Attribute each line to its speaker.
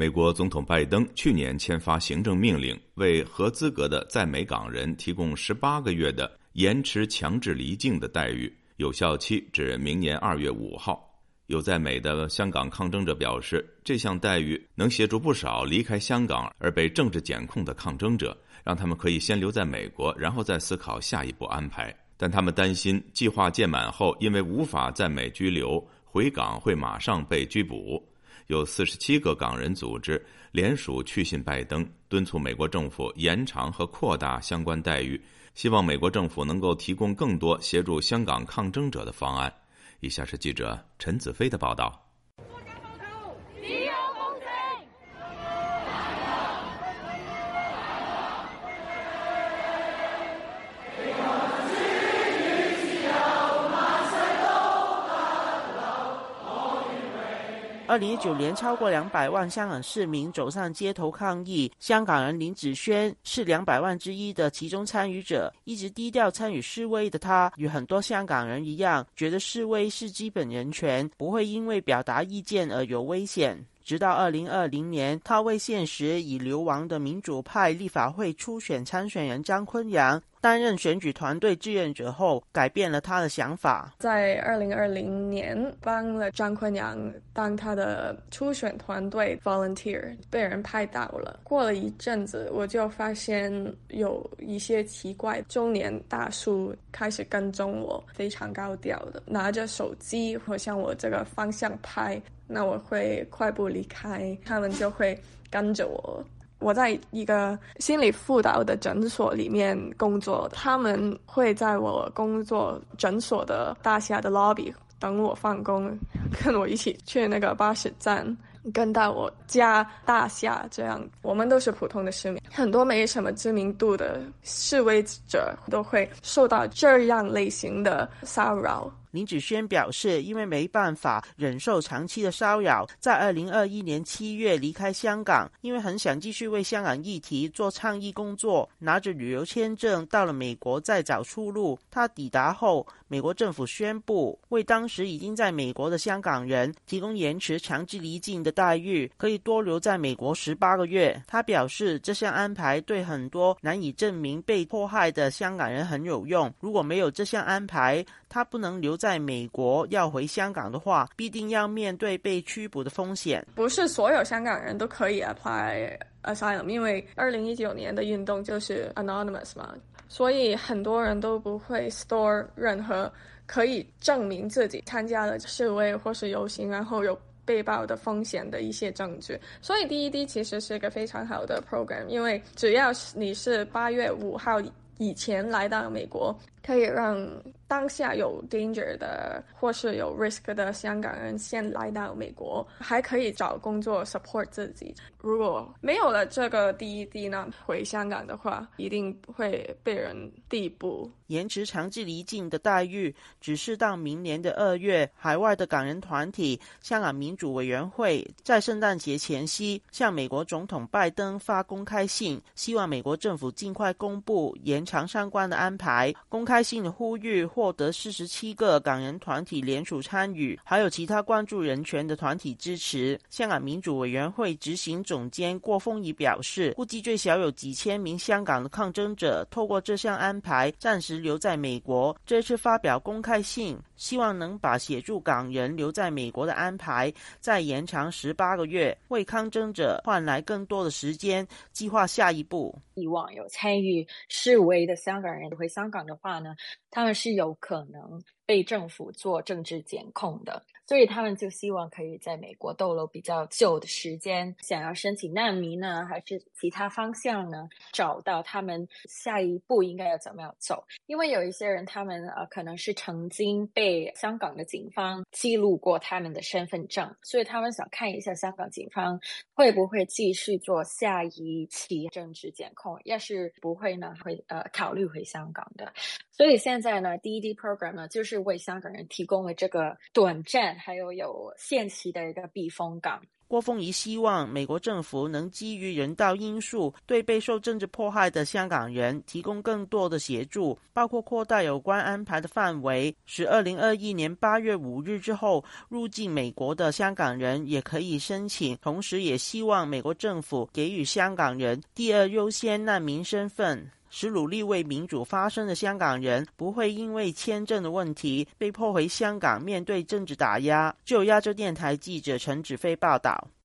Speaker 1: 美国总统拜登去年签发行政命令，为合资格的在美港人提供18个月的延迟强制离境的待遇，有效期至明年2月5号。有在美的香港抗争者表示，这项待遇能协助不少离开香港而被政治检控的抗争者，让他们可以先留在美国，然后再思考下一步安排。但他们担心计划届满后，因为无法在美居留，回港会马上被拘捕。有47个港人组织联署去信拜登，敦促美国政府延长和扩大相关待遇，希望美国政府能够提供更多协助香港抗争者的方案。以下是记者陈子飞的报道。
Speaker 2: 2019年超过200万香港市民走上街头抗议，香港人林子轩是200万之一的其中参与者。一直低调参与示威的他，与很多香港人一样，觉得示威是基本人权，不会因为表达意见而有危险。直到2020年，他为现时已流亡的民主派立法会初选参选人张坤阳担任选举团队志愿者后，改变了他的想法。
Speaker 3: 在2020年帮了张坤阳当他的初选团队 volunteer， 被人拍到了。过了一阵子，我就发现有一些奇怪中年大叔开始跟踪我，非常高调的拿着手机或向我这个方向拍，那我会快步离开，他们就会跟着我。我在一个心理辅导的诊所里面工作，他们会在我工作诊所的大厦的 lobby 等我放工，跟我一起去那个巴士站，跟到我家大厦，这样我们都是普通的市民。很多没什么知名度的示威者都会受到这样类型的骚扰。
Speaker 2: 林子轩表示，因为没办法忍受长期的骚扰，在2021年7月离开香港，因为很想继续为香港议题做倡议工作，拿着旅游签证到了美国再找出路。他抵达后，美国政府宣布为当时已经在美国的香港人提供延迟强制离境的待遇，可以多留在美国18个月。他表示，这项安排对很多难以证明被迫害的香港人很有用，如果没有这项安排，他不能留在美国，要回香港的话，必定要面对被拘捕的风险。
Speaker 3: 不是所有香港人都可以 apply asylum， 因为2019年的运动就是 anonymous 嘛，所以很多人都不会 store 任何可以证明自己参加了示威或是游行，然后有被捕的风险的一些证据。所以 DED 其实是一个非常好的 program， 因为只要你是8月5号以前来到美国，可以让当下有 danger 的或是有 risk 的香港人先来到美国，还可以找工作 support 自己。如果没有了这个 DED 呢，回香港的话一定会被人逮捕。
Speaker 2: 延迟强制离境的待遇只是到明年的2月，海外的港人团体香港民主委员会在圣诞节前夕向美国总统拜登发公开信，希望美国政府尽快公布延长相关的安排。公开信的呼吁获得47个港人团体联署参与，还有其他关注人权的团体支持。香港民主委员会执行总监郭丰仪表示，估计最少有几千名香港的抗争者透过这项安排暂时留在美国。这次发表公开信，希望能把协助港人留在美国的安排再延长18个月，为抗争者换来更多的时间计划下一步。
Speaker 4: 以往有参与示威的香港人回香港的话呢，他们是有可能被政府做政治检控的，所以他们就希望可以在美国逗留比较久的时间，想要申请难民呢，还是其他方向呢，找到他们下一步应该要怎么样走。因为有一些人他们可能是曾经被香港的警方记录过他们的身份证，所以他们想看一下香港警方会不会继续做下一期政治检控，要是不会呢，会考虑回香港的。所以现在呢 DED program 呢，就是为香港人提供了这个短暂还有限期的一个避风港。
Speaker 2: 郭凤仪希望美国政府能基于人道因素，对备受政治迫害的香港人提供更多的协助，包括扩大有关安排的范围，使2021年8月5日之后入境美国的香港人也可以申请，同时也希望美国政府给予香港人第二优先难民身份，使努力为民主发声的香港人不会因为签证的问题被迫回香港面对政治打压。就亚洲电台记者陈子飞报道。